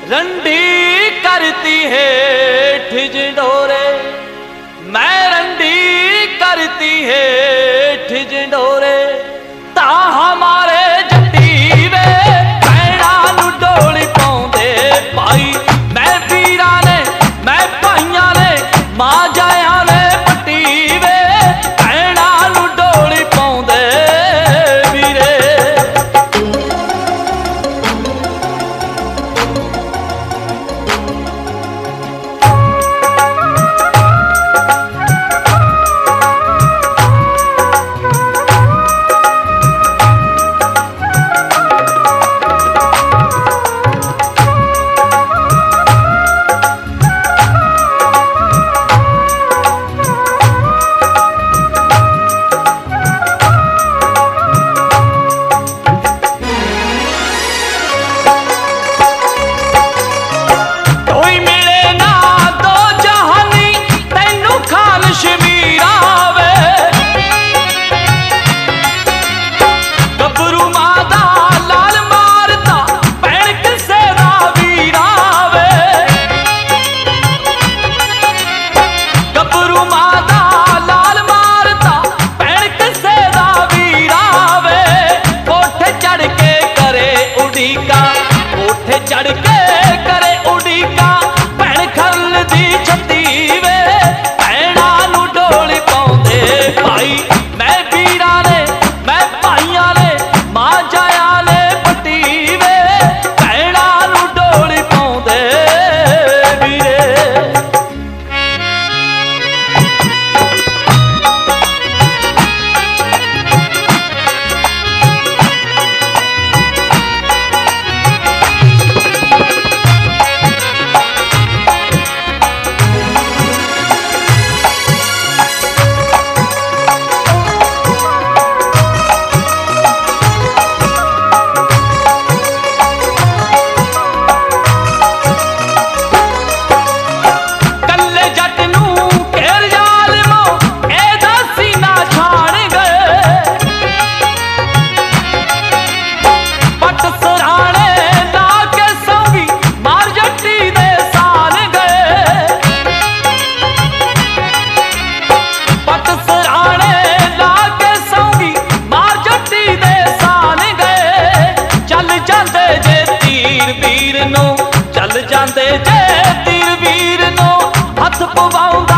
रंडी करती है ठिजडोरे, मैं रंडी करती है ठिजडोरे, ता हमारे जट्टी वे भैणा नू डोली पाउंदे भाई। मैं वीरा ने मैं भाइयां ने मां जाया ने पट्टी वे भैणा नू डोली पाउंदे वीरे। चढ़ के करे उड़ीका भैन खल दी छत्ती वे भैणा नू डोली पाउंदे भाई। मैं वीरा ने मैं भाइयां ने मां जाया ने पट्टी वे भैणा नू डोली पाउंदे वीरे। चल जांदे जे तीर वीर नो हथ पवाउंदा